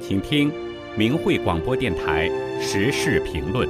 请听明慧广播电台时事评论。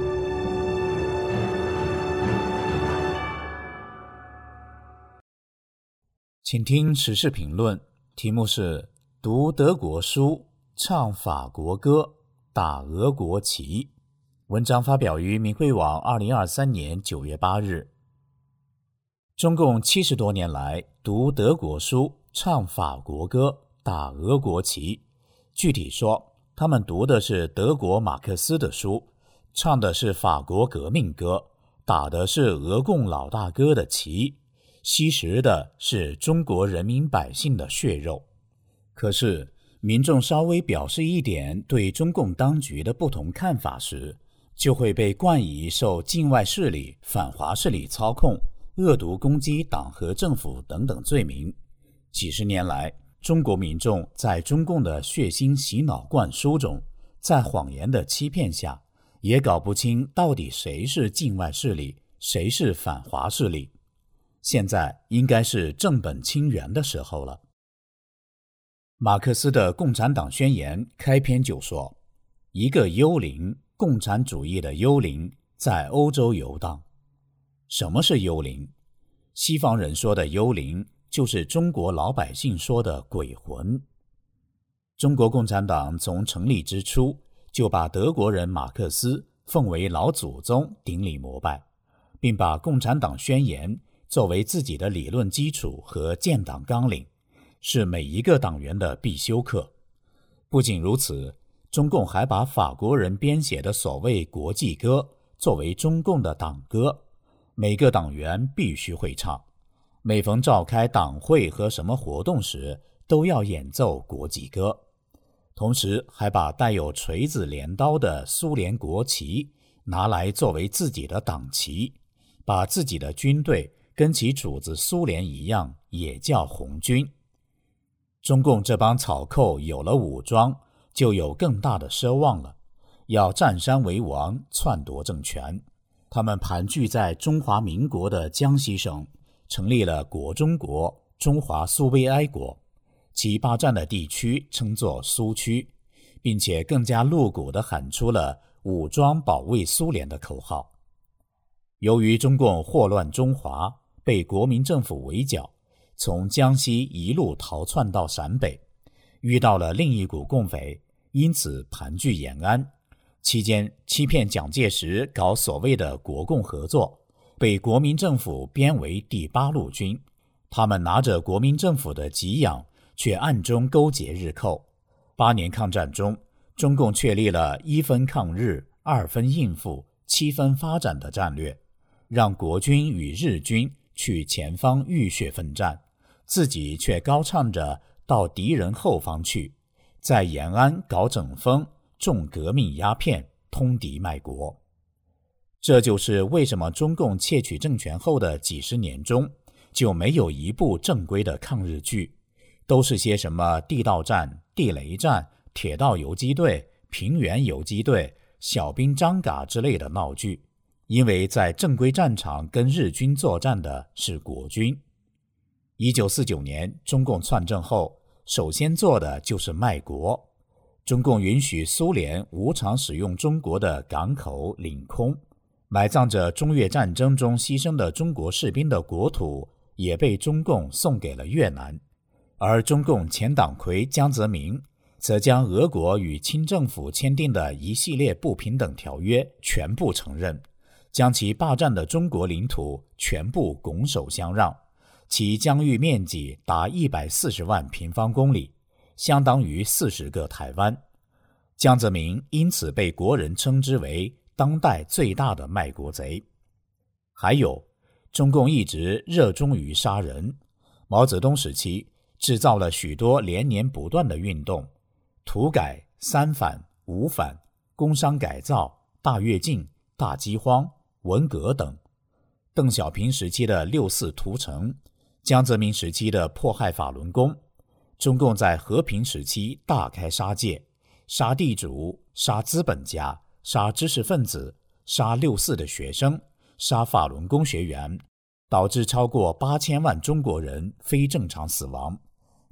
请听时事评论，题目是读德国书，唱法国歌，打俄国旗。文章发表于明慧网2023年9月8日。中共70多年来读德国书，唱法国歌，打俄国旗。具体说，他们读的是德国马克思的书，唱的是法国革命歌，打的是俄共老大哥的旗，吸食的是中国人民百姓的血肉。可是民众稍微表示一点对中共当局的不同看法时，就会被冠以受境外势力、反华势力操控、恶毒攻击党和政府等等罪名。几十年来，中国民众在中共的血腥洗脑灌输中，在谎言的欺骗下，也搞不清到底谁是境外势力，谁是反华势力。现在应该是正本清源的时候了。马克思的《共产党宣言》开篇就说，一个幽灵，共产主义的幽灵，在欧洲游荡。什么是幽灵？西方人说的幽灵，就是中国老百姓说的鬼魂。中国共产党从成立之初，就把德国人马克思奉为老祖宗，顶礼膜拜，并把《共产党宣言》作为自己的理论基础和建党纲领，是每一个党员的必修课。不仅如此，中共还把法国人编写的所谓国际歌作为中共的党歌，每个党员必须会唱，每逢召开党会和什么活动时都要演奏国际歌。同时还把带有锤子镰刀的苏联国旗拿来作为自己的党旗，把自己的军队跟其主子苏联一样，也叫红军。中共这帮草寇有了武装，就有更大的奢望了，要占山为王，篡夺政权。他们盘踞在中华民国的江西省，成立了国中国、中华苏维埃国，其霸占的地区称作苏区，并且更加露骨地喊出了武装保卫苏联的口号。由于中共祸乱中华，被国民政府围剿，从江西一路逃窜到陕北，遇到了另一股共匪，因此盘踞延安。期间欺骗蒋介石搞所谓的国共合作，被国民政府编为第8路军。他们拿着国民政府的给养，却暗中勾结日寇。8年抗战中，中共确立了1分抗日、2分应付、7分发展的战略，让国军与日军去前方浴血奋战，自己却高唱着到敌人后方去，在延安搞整风，种革命鸦片，通敌卖国。这就是为什么中共窃取政权后的几十年中，就没有一部正规的抗日剧，都是些什么地道战、地雷战、铁道游击队、平原游击队、小兵张嘎之类的闹剧。因为在正规战场跟日军作战的是国军。1949年中共篡政后，首先做的就是卖国。中共允许苏联无偿使用中国的港口、领空，埋葬着中越战争中牺牲的中国士兵的国土也被中共送给了越南。而中共前党魁江泽民则将俄国与清政府签订的一系列不平等条约全部承认，将其霸占的中国领土全部拱手相让，其疆域面积达140万平方公里，相当于40个台湾。江泽民因此被国人称之为当代最大的卖国贼。还有，中共一直热衷于杀人。毛泽东时期制造了许多连年不断的运动，土改、三反、五反、工商改造、大跃进、大饥荒、文革等。邓小平时期的六四屠城，江泽民时期的迫害法轮功，中共在和平时期大开杀戒，杀地主、杀资本家、杀知识分子、杀六四的学生、杀法轮功学员，导致超过8000万中国人非正常死亡，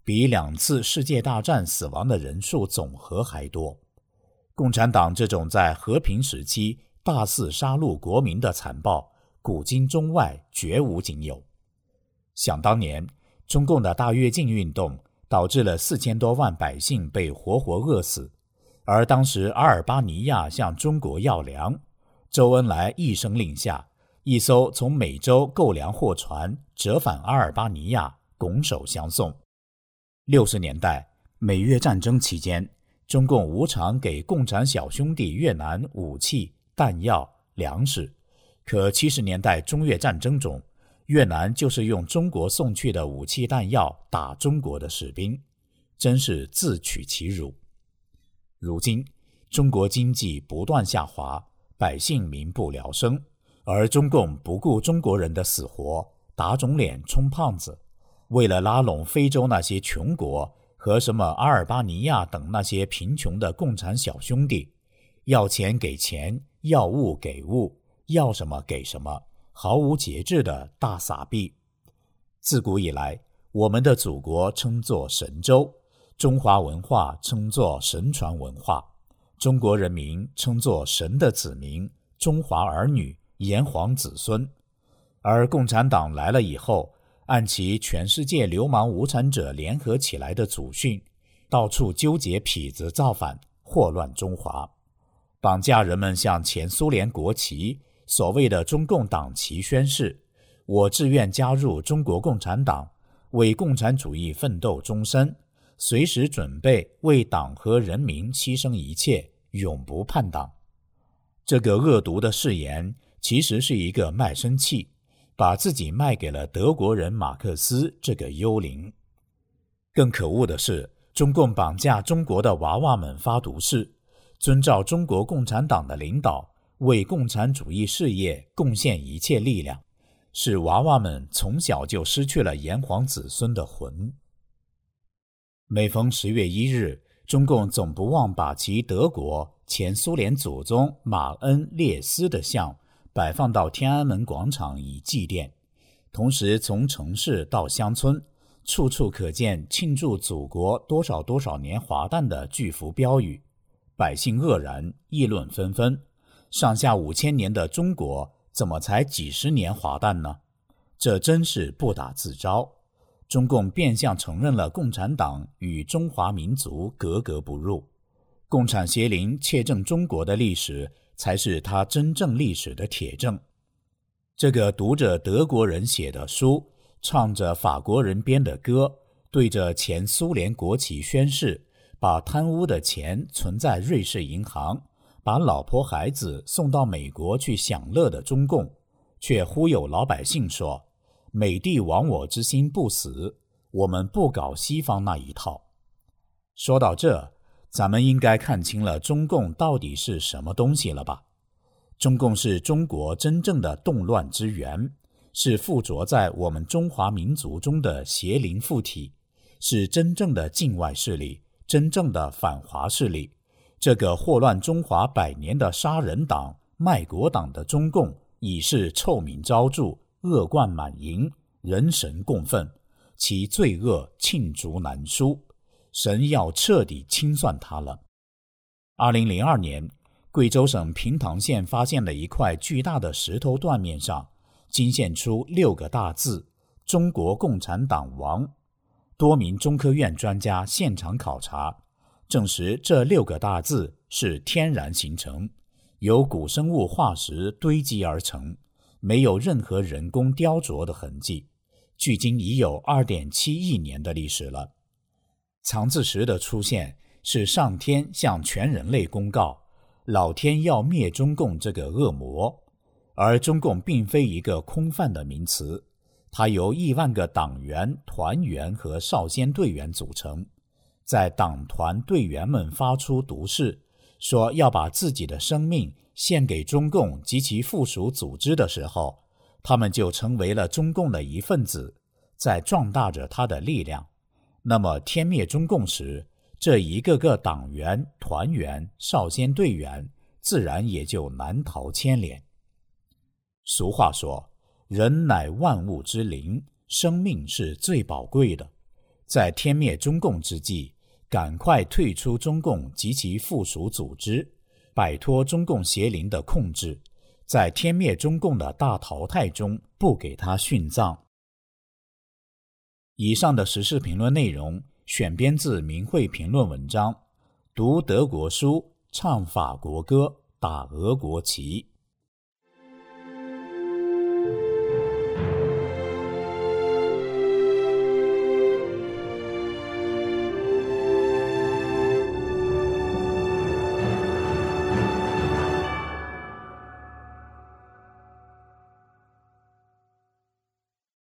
比2次世界大战死亡的人数总和还多。共产党这种在和平时期大肆杀戮国民的残暴，古今中外绝无仅有。想当年，中共的大跃进运动导致了4000多万百姓被活活饿死，而当时阿尔巴尼亚向中国要粮，周恩来一声令下，一艘从美洲购粮货船折返阿尔巴尼亚，拱手相送。60年代美越战争期间，中共无偿给共产小兄弟越南武器、弹药、粮食，可70年代中越战争中，越南就是用中国送去的武器弹药打中国的士兵，真是自取其辱。如今中国经济不断下滑，百姓民不聊生，而中共不顾中国人的死活，打肿脸充胖子，为了拉拢非洲那些穷国和什么阿尔巴尼亚等那些贫穷的共产小兄弟，要钱给钱，要物给物，要什么给什么，毫无节制的大撒币。自古以来，我们的祖国称作神州，中华文化称作神传文化，中国人民称作神的子民，中华儿女，炎黄子孙。而共产党来了以后，按其全世界流氓无产者联合起来的祖训，到处纠结痞子造反，祸乱中华，绑架人们向前苏联国旗，所谓的中共党旗宣誓，我志愿加入中国共产党，为共产主义奋斗终身，随时准备为党和人民牺牲一切，永不叛党。这个恶毒的誓言其实是一个卖身契，把自己卖给了德国人马克思这个幽灵。更可恶的是，中共绑架中国的娃娃们发毒誓，遵照中国共产党的领导，为共产主义事业贡献一切力量，使娃娃们从小就失去了炎黄子孙的魂。每逢10月1日，中共总不忘把其德国前苏联祖宗马恩列斯的像摆放到天安门广场以祭奠，同时从城市到乡村，处处可见庆祝祖国多少多少年华诞的巨幅标语，百姓愕然，议论纷纷。上下5000年的中国，怎么才几十年华诞呢？这真是不打自招。中共变相承认了共产党与中华民族格格不入，共产邪灵窃政中国的历史，才是他真正历史的铁证。这个读着德国人写的书，唱着法国人编的歌，对着前苏联国旗宣誓，把贪污的钱存在瑞士银行，把老婆孩子送到美国去享乐的中共，却忽悠老百姓说，美帝亡我之心不死，我们不搞西方那一套。说到这，咱们应该看清了中共到底是什么东西了吧？中共是中国真正的动乱之源，是附着在我们中华民族中的邪灵附体，是真正的境外势力，真正的反华势力。这个祸乱中华100年的杀人党、卖国党的中共，已是臭名昭著，恶贯满盈，人神共愤，其罪恶罄竹难书，神要彻底清算他了。2002年，贵州省平塘县发现了一块巨大的石头断面上惊现出6个大字：中国共产党亡。多名中科院专家现场考察，证实这6个大字是天然形成，由古生物化石堆积而成，没有任何人工雕琢的痕迹，距今已有2.7亿年的历史了。藏字石的出现是上天向全人类公告，老天要灭中共这个恶魔。而中共并非一个空泛的名词，它由亿万个党员、团员和少先队员组成。在党团队员们发出毒誓，说要把自己的生命献给中共及其附属组织的时候，他们就成为了中共的一份子，在壮大着他的力量。那么天灭中共时，这一个个党员、团员、少先队员自然也就难逃牵连。俗话说，人乃万物之灵，生命是最宝贵的。 在天灭中共之际，赶快退出中共及其附属组织，摆脱中共邪灵的控制，在天灭中共的大淘汰中不给他殉葬。以上的时事评论内容选编自明慧评论文章，读德国书，唱法国歌，打俄国旗。